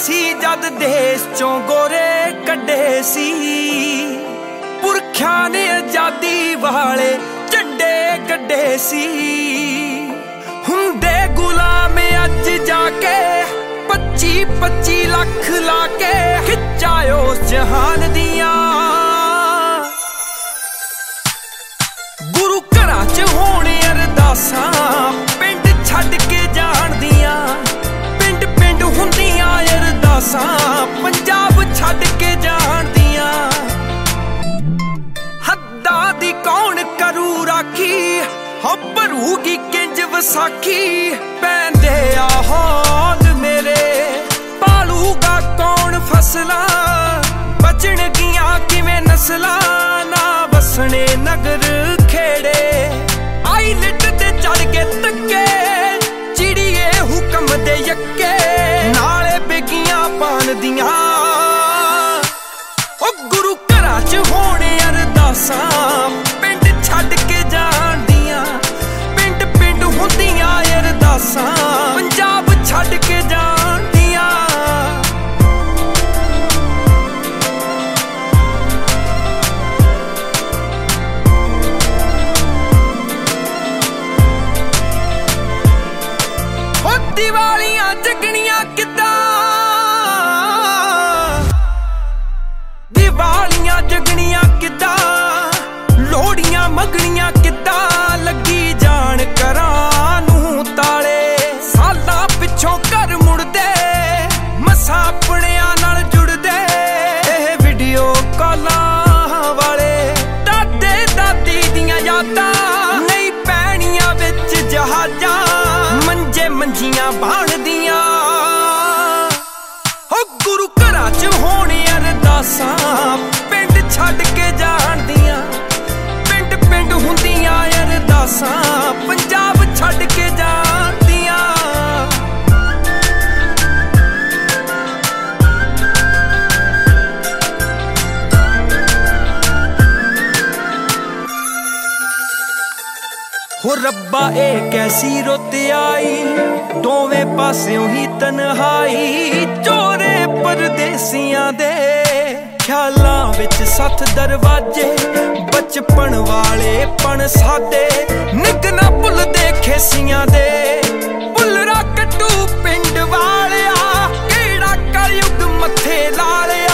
ਸੀ ਜਦ ਦੇਸ਼ ਚੋਂ ਗੋਰੇ ਕੱਢੇ ਸੀ। ਪੁਰਖਿਆਂ ਨੇ ਆਜ਼ਾਦੀ ਵਾਲੇ ਝੰਡੇ ਕੱਢੇ ਸੀ। ਹੁੰਦੇ ਗੁਲਾਮ ਅੱਜ ਜਾ ਕੇ 25-25 ਲੱਖ ਲਾ ਕੇ ਖਿੱਚਾਂ ਉਸ ਜਹਾਨ ਦੀਆਂ। ਗੁਰੂ ਘਰਾਂ 'ਚ ਹੋਣ ਅਰਦਾਸਾਂ ਪਿੰਡ ਛੱਡ ਕੇ ਜਾਣ ਦੀਆਂ। ਪਿੰਡ ਪਿੰਡ ਹੁੰਦੀਆਂ ਅਰਦਾਸਾਂ ਪੰਜਾਬ ਛੱਡ ਕੇ ਜਾਣ ਦੀਆਂ। ਹੱਦਾਂ ਦੀ ਕੌਣ ਕਰੂ ਰਾਖੀ ਹੋ ਭਰੂਗੀ ਕਿੰਜ ਵਿਸਾਖੀ। ਪੈਂਦੇ ਆ ਹੌਲ ਮੇਰੇ ਪਾਲੂਗਾ ਕੌਣ ਫਸਲਾਂ। ਬਚਣਗੀਆਂ ਕਿਵੇਂ ਨਸਲਾਂ ਨਾ ਵਸਣੇ ਨਗਰ ਖੇੜੇ। ਆਈਲਟ ਤੇ ਚੜ ਕੇ ਤੱਕੇ ਚਿੜੀਏ ਹੁਕਮ ਦੇ ਯੱਕੇ ਨਾਲੇ ਬੇਗੀਆਂ ਪਾਣ ਦੀਆਂ। ਉਹ ਗੁਰੂ ਘਰਾਂ 'ਚ ਹੋਣ ਅਰਦਾਸਾਂ ਪਿੰਡ ਛੱਡ ਕੇ ਜਾਣ ਦੀਆਂ। ਪਿੰਡ ਪਿੰਡ ਹੁੰਦੀਆਂ ਅਰਦਾਸਾਂ ਪੰਜਾਬ ਛੱਡ ਕੇ ਜਾਣ ਦੀਆਂ। ਦੀਵਾਲੀਆਂ ਜਗਣੀਆਂ ਕਿੱਦਾਂ, ਦੀਵਾਲੀਆਂ ਜਗਣੀਆਂ ਕਿੱਦਾਂ, ਲੋਹੜੀਆਂ ਮੰਗਣੀਆਂ ਕਿੱਦਾਂ। ਲੱਗੀ ਜਾਣ ਘਰਾਂ ਨੂੰ ਤਾਲੇ ਸਾਲਾਂ ਪਿੱਛੋਂ ਘਰ ਮੁੜਦੇ ਮਸਾਂ ਆਪਣਿਆਂ ਨਾਲ ਜੁੜਦੇ। ਇਹ ਵੀਡੀਓ ਕਾਲਾਂ ਵਾਲੇ ਦਾਦੇ ਦਾਦੀ ਦੀਆਂ ਯਾਦਾਂ ਨਹੀਂ ਪੈਣੀਆਂ ਵਿੱਚ ਜਹਾਜ਼ਾਂ। ਮੰਜੇ ਮੰਜੀਆਂ ਬਣਦੀਆਂ ਹੋ ਗੁਰੂ ਘਰਾਂ 'ਚ ਹੋਣ ਅਰਦਾਸਾਂ ਪਿੰਡ ਛੱਡ ਕੇ ਜਾਣ ਦੀਆਂ। ਪਿੰਡ ਪਿੰਡ ਹੁੰਦੀਆਂ ਅਰਦਾਸਾਂ ਪੰਜਾਬ ਛੱਡ ਕੇ ਜਾਣ ਦੀਆਂ। ਹੋ ਰੱਬਾ ਇਹ ਕੈਸੀ ਰੁੱਤ ਆਈ ਦੋਵੇਂ ਪਾਸਿਓਂ ਹੀ ਤਨਹਾਈ। ਚੋਰੇ ਪਰਦੇਸੀਆਂ ਦੇ ਖਿਆਲਾਂ ਵਿੱਚ 7 ਦਰਵਾਜ਼ੇ ਬਚਪਨ ਵਾਲੇ ਪਣ ਸਾਦੇ ਨਿੱਘ ਨਾ ਭੁੱਲਦੇ ਖੇਸੀਆਂ ਦੇ। ਭੁੱਲਰਾ ਕੱਟੂ ਪਿੰਡ ਵਾਲਿਆ ਕਿਹੜਾ ਕਲਯੁੱਗ ਮੱਥੇ ਲਾ ਲਿਆ।